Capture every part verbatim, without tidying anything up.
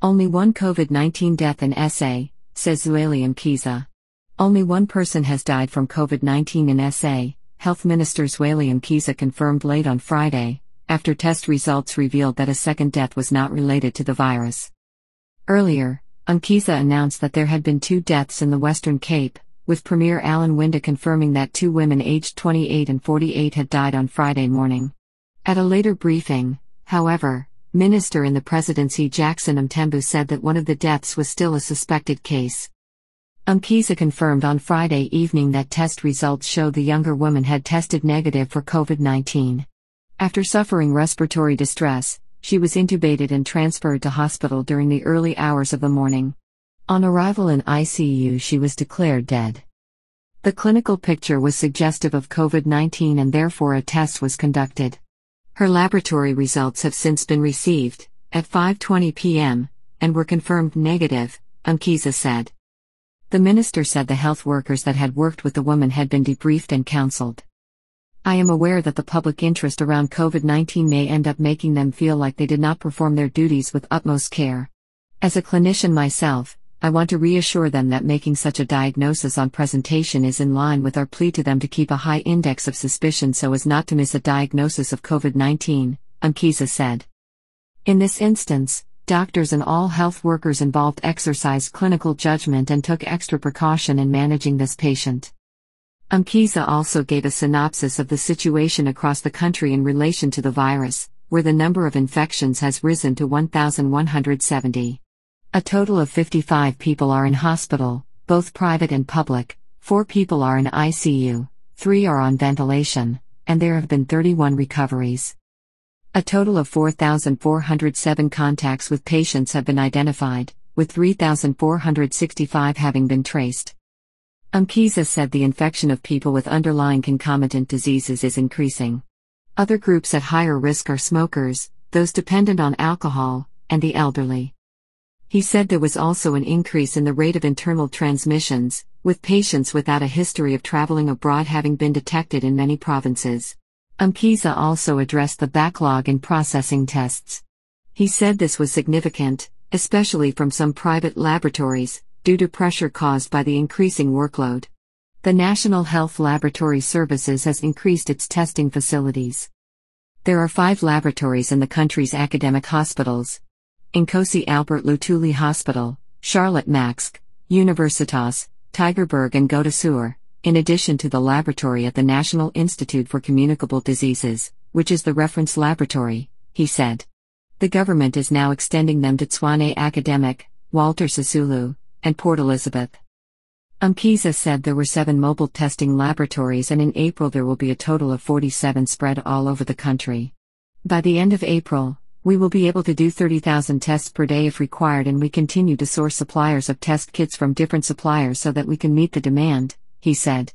Only one COVID nineteen death in S A, says Zweli Mkhize. Only one person has died from COVID nineteen in S A, Health Minister Zweli Mkhize confirmed late on Friday, after test results revealed that a second death was not related to the virus. Earlier, Mkhize announced that there had been two deaths in the Western Cape, with Premier Alan Winde confirming that two women aged twenty-eight and forty-eight had died on Friday morning. At a later briefing, however, Minister in the Presidency Jackson Mthembu said that one of the deaths was still a suspected case. Mkhize confirmed on Friday evening that test results show the younger woman had tested negative for COVID nineteen. After suffering respiratory distress, she was intubated and transferred to hospital during the early hours of the morning. On arrival in I C U, she was declared dead. The clinical picture was suggestive of COVID nineteen and therefore a test was conducted. Her laboratory results have since been received, at five twenty p m, and were confirmed negative, Mkhize said. The minister said the health workers that had worked with the woman had been debriefed and counseled. I am aware that the public interest around COVID nineteen may end up making them feel like they did not perform their duties with utmost care. As a clinician myself, I want to reassure them that making such a diagnosis on presentation is in line with our plea to them to keep a high index of suspicion so as not to miss a diagnosis of COVID nineteen, Mkhize said. In this instance, doctors and all health workers involved exercised clinical judgment and took extra precaution in managing this patient. Mkhize also gave a synopsis of the situation across the country in relation to the virus, where the number of infections has risen to one thousand one hundred seventy. A total of fifty-five people are in hospital, both private and public, four people are in I C U, three are on ventilation, and there have been thirty-one recoveries. A total of four thousand four hundred seven contacts with patients have been identified, with three thousand four hundred sixty-five having been traced. Mkhize said the infection of people with underlying concomitant diseases is increasing. Other groups at higher risk are smokers, those dependent on alcohol, and the elderly. He said there was also an increase in the rate of internal transmissions, with patients without a history of traveling abroad having been detected in many provinces. Mkhize also addressed the backlog in processing tests. He said this was significant, especially from some private laboratories, due to pressure caused by the increasing workload. The National Health Laboratory Services has increased its testing facilities. There are five laboratories in the country's academic hospitals: Nkosi Albert Luthuli Hospital, Charlotte Max, Universitas, Tygerberg and Godesur, in addition to the laboratory at the National Institute for Communicable Diseases, which is the reference laboratory, he said. The government is now extending them to Tshwane Academic, Walter Sisulu, and Port Elizabeth. Mkhize said there were seven mobile testing laboratories and in April there will be a total of forty-seven spread all over the country. By the end of April, we will be able to do thirty thousand tests per day if required, and we continue to source suppliers of test kits from different suppliers so that we can meet the demand, he said.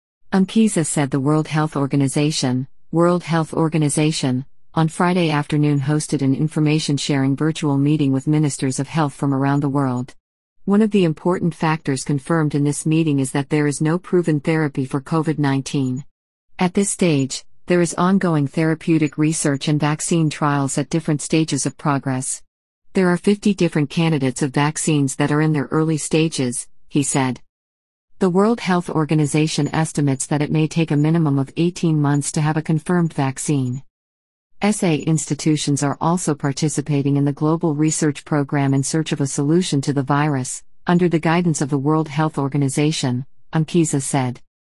Mkhize said the World Health Organization, World Health Organization, on Friday afternoon hosted an information-sharing virtual meeting with ministers of health from around the world. One of the important factors confirmed in this meeting is that there is no proven therapy for COVID nineteen. At this stage, there is ongoing therapeutic research and vaccine trials at different stages of progress. There are fifty different candidates of vaccines that are in their early stages, he said. The World Health Organization estimates that it may take a minimum of eighteen months to have a confirmed vaccine. S A institutions are also participating in the global research program in search of a solution to the virus, under the guidance of the World Health Organization, Mkhize said.